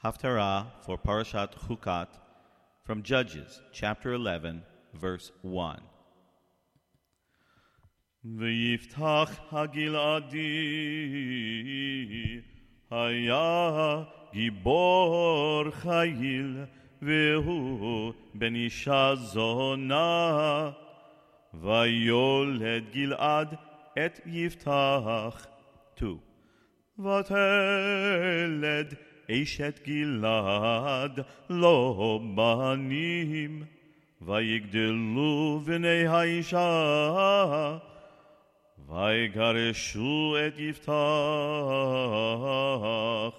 Haftarah for Parashat Chukat from Judges, chapter 11, verse 1. V'yiftach hagiladi haya gibor chayil v'hu ben isha zona vayoled Gilad et Yiftach 2. Vateled Eshet Gilad lo banim vayigdelu v'nei haisha vaygareshu et Yiftach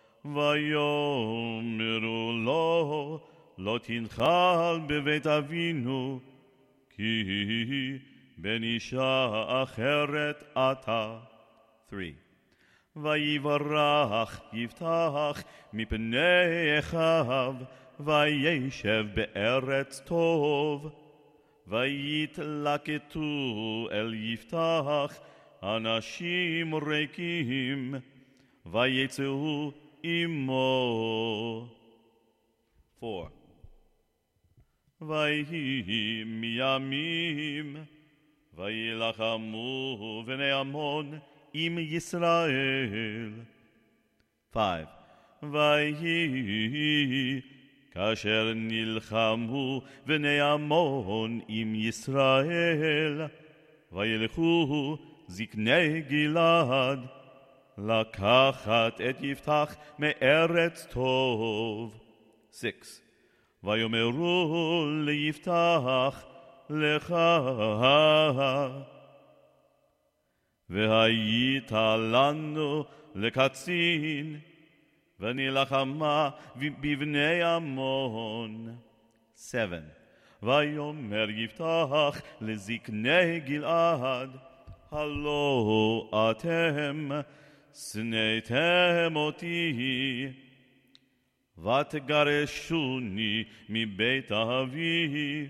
vayomeru lo tinchal bebeit avinu ki ben isha acheret ata. 3. Vayivarach Yiftach mipnei Echav vayeshev be'eretz tov vayitlaketu el Yiftach anashim reikim vayetzeu imo. 4. Vayihi miyamim vayilachamu v'nei Amon im Yisrael. 5. Vayihi kasher nilchamu v'nei Amon im Yisrael vayilchu ziknei Gilad lakachat et Yiftach me'eretz tov. 6. Vayomeru leYiftach lecha והייתה לנו לקצין ונלחמה בבני עמון. 7. ויאמר יפתח לזקני גלעד הלא אתם שנאתם אותי ותגרשוני מבית אבי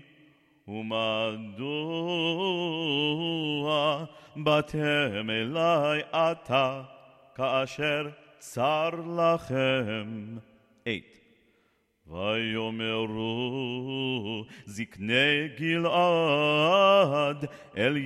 ומדוע באתם אלי עתה כאשר צר לכם. 8. ויאמרו זקני גלעד אל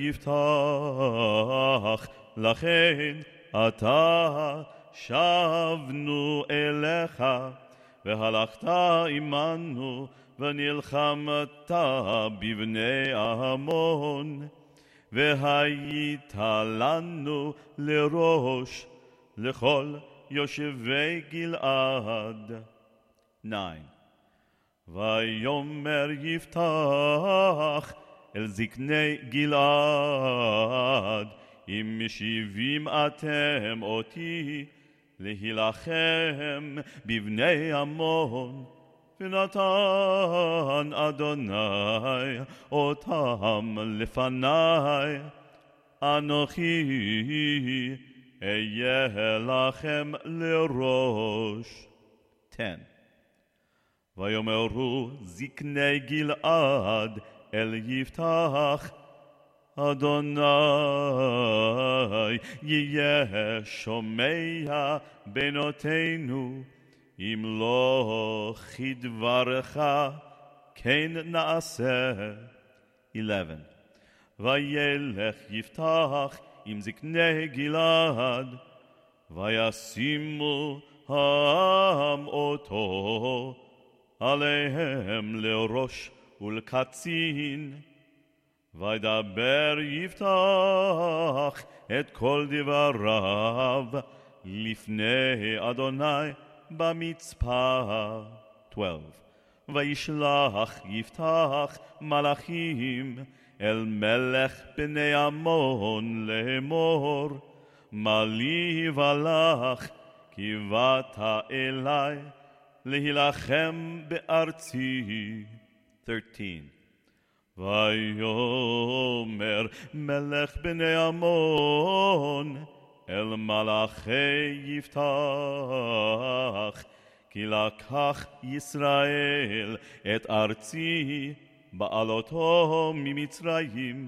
יפתח לכן עתה שבנו אליך והלכת עמנו ונלחמת בבני עמון והיית לנו לראש לכל יושבי גלעד. 9. ויאמר יפתח אל זקני גלעד אם משיבים אתם אותי להילחם בבני עמון ונתן אדוני אותם לפני אנוכי אהיה לכם לראש. 10. ויאמרו זקני גלעד אל יפתח אדוני יהיה שומע בנותינו אם לא כדברך כן נעשה. 11. וילך יפתח עם זקני גלעד וישימו העם אותו עליהם לראש ולקצין וידבר יפתח את כל דבריו לפני אדוני במצפה. 12. וישלח יפתח מלאכים אל מלך בני עמון לאמור מה לי ולך כי באת אלי להילחם בארצי. 13. ויאמר מלך בני עמון אל מלאכי יפתח כי לקח ישראל את ארצי בעלותו ממצרים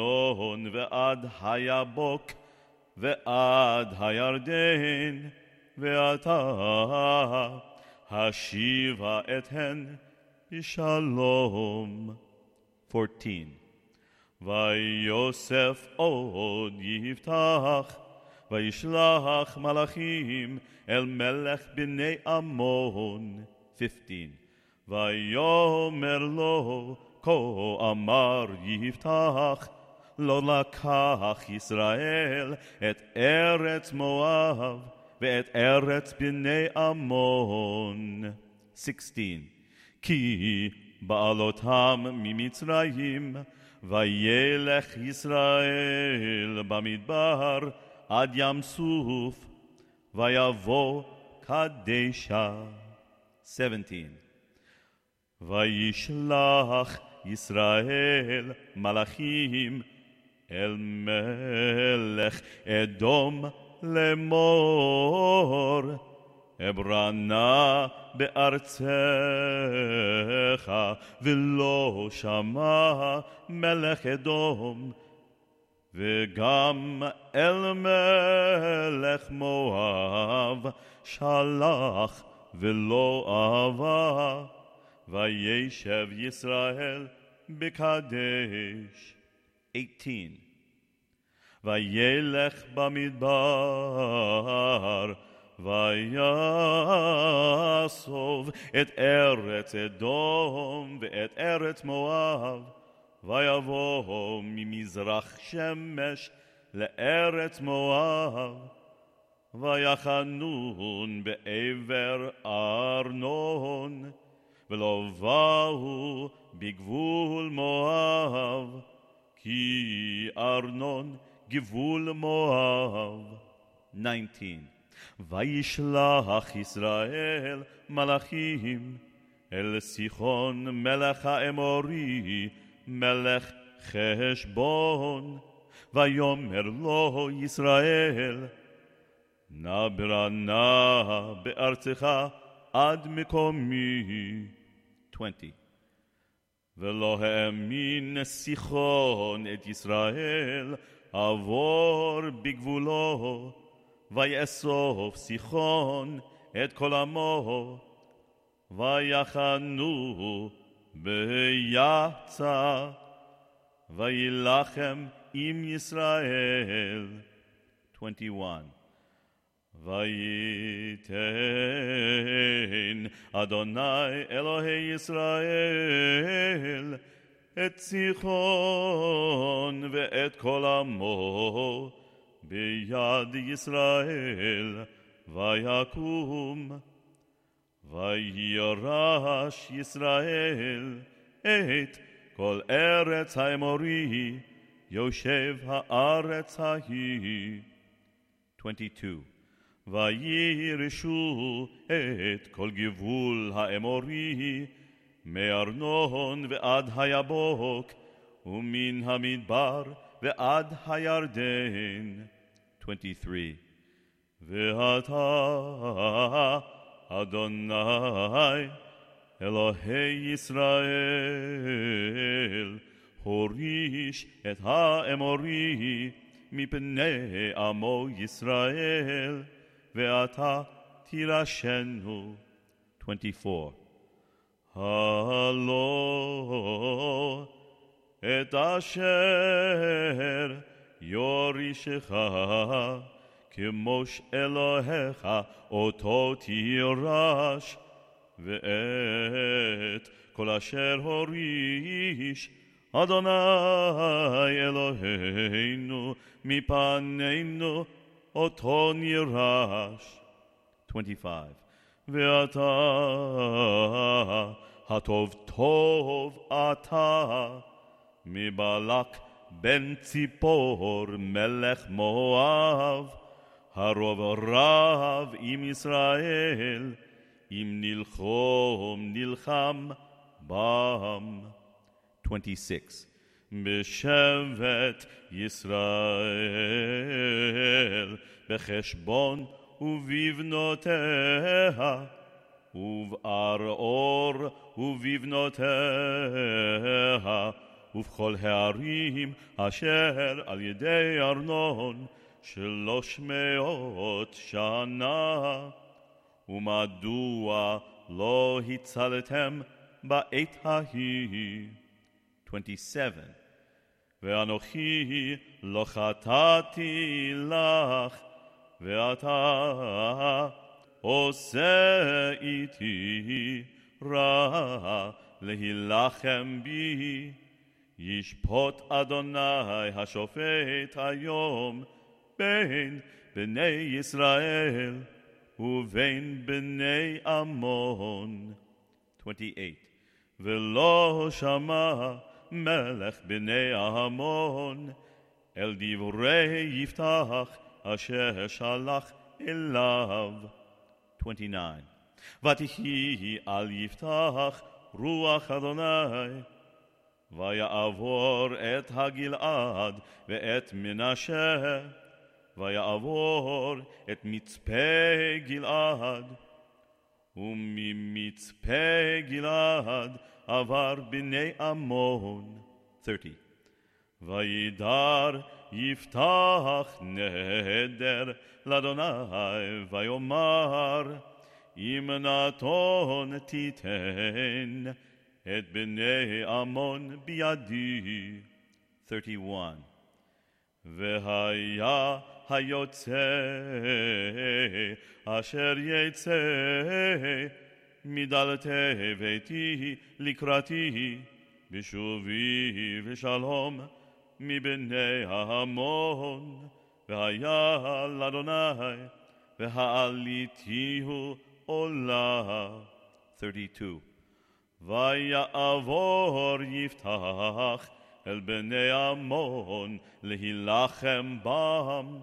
מארנון ועד היבוק ועד הירדן ואתה השיבה אתהן בשלום. 14. ויוסף עוד יפתח, וישלח מלאכים אל מלך בני עמון. 15. ויאמר לו, כה אמר יפתח, לא לקח ישראל את ארץ מואב ואת ארץ בני עמון. 16. כי בעלותם ממצרים, וילך ישראל במדבר עד ים סוף, ויבוא קדשה. 17. וישלח ישראל מלאכים אל מלך אדום לאמור, אברנה בארצך, ולא שמע מלך אדום, וגם אל מלך מואב שלח ולא אהבה, וישב ישראל בקדש. 18. וילך במדבר, ויאסוף את ארץ אדום ואת ארץ מואב, ויבוא ממזרח שמש לארץ מואב, ויחנון בעבר ארנון, ולא באו בגבול מואב, כי ארנון גבול מואב. 19. וישלח ישראל מלאכים אל סיחון מלך האמורי, מלך חשבון, ויאמר לו ישראל, נא ברנה בארצך עד מקומי. 20. ולא האמין סיחון את ישראל עבור בגבולו, ויאסוף סיחון את כל עמו, ויחנו ביצע, וילחם עם ישראל. 21. ויתן אדוני אלוהי ישראל את סיחון ואת כל עמו ביד ישראל, ויקום וירש ישראל את כל ארץ האמורי, יושב הארץ ההיא. 22. וירשו את כל גבול האמורי, מארנון ועד היבוק, ומן המדבר ועד הירדן. 23. ואתה אדוני אלוהי ישראל הוריש את האמורי מפני עמו ישראל, ואתה תירשנו. 24. הלא את אשר יורישך כמוש אלוהיך אותו תירש, ואת כל אשר הוריש אדוני אלוהינו מפנינו אותו נירש. 25. ואתה הטוב טוב אתה מבלק בן ציפור מלך מואב, הרוב רב עם ישראל, אם נלחם בם. 26. בשבט ישראל בחשבון ובבנותיה, ובארור ובבנותיה, ובכל הערים אשר על ידי ארנון, 300 שנה, ומדוע לא הצלתם בעת ההיא? 27. ואנוכי לא חטאתי לך, ואתה עושה איתי רע להילחם בי. ישפוט אדוני השופט היום בין בני ישראל ובין בני עמון. 28. ולא שמע מלך בני עמון אל דברי יפתח אשר שלח אליו. 29. ותהי על יפתח רוח אדוני, ויעבור את הגלעד ואת מנשה, ויעבור את מצפה גלעד, וממצפה גלעד עבר בני עמון. 30. וידר יפתח נדר לאדוני, ויאמר אם נתון תיתן את בני עמון בידי. 31. והיה היוצא אשר יצא מדלתי ביתי לקראתי בשובי ושלום מבני עמון, והיה לאדוני והעליתיהו עולה. 32. ויעבור יפתח אל בני עמון להילחם בם,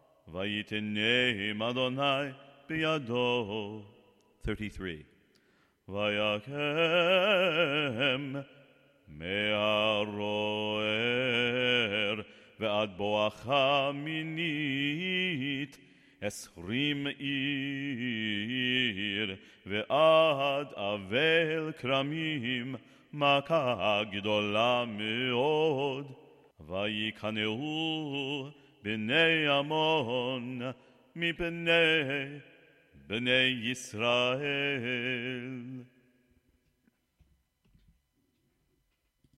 ויתנם אדוני בידו. 33. ויקם מהרוער ועד בואכה מינית 20 עיר, ועד אבל כרמים מכה גדולה מאוד. ויקנאו בני עמון מפני בני ישראל.